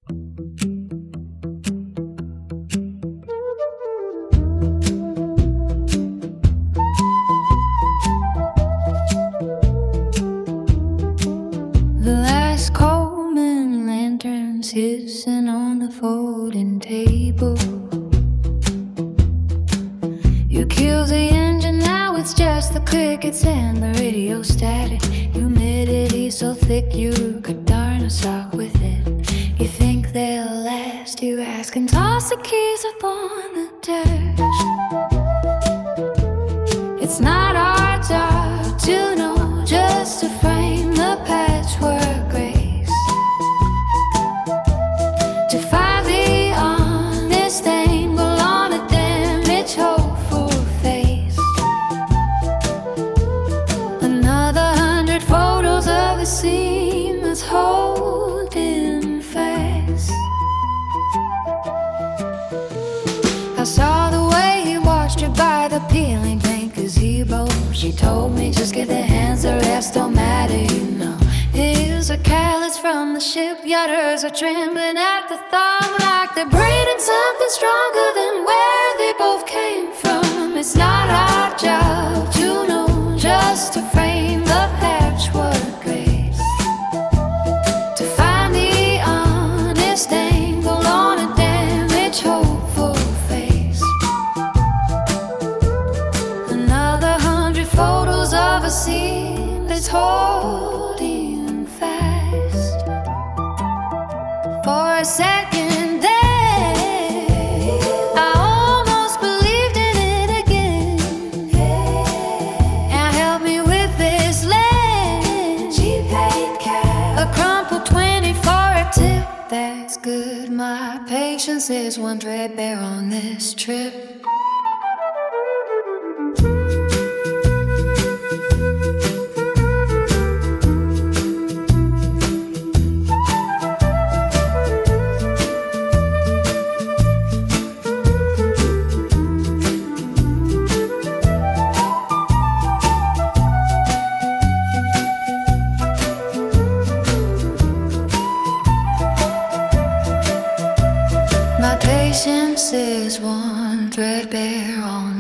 The last Coleman lanterns hissing on the folding table. You killed the engine, now it's just the crickets and the radio static. Humidity so thick you could darn a sock with it. You think they'll last, you ask, and toss the keys up on the dash. It's not our job to know just to frame the patchwork grace, to find the honest angle on a damaged hopeful face. Another 100 photos of a scene that's holding fast. I saw the way he watched her by the peeling paint gazebo. She told me just get the hands, the rest don't matter, you know. His are callous from the shipyard, hers are trembling at the thumb, like they're breathing something stronger than where they both came from. It's not our job to know just to frame the patchwork grace, to find the honest angle on a damaged hopeful face. Another 100 photos of a scene that's holding fast. For a second there, I almost believed in it again. And help me with this land. She paid cash, a crumpled 20 for a tip. That's good, my patience is one threadbare on this trip. My patience is one threadbare on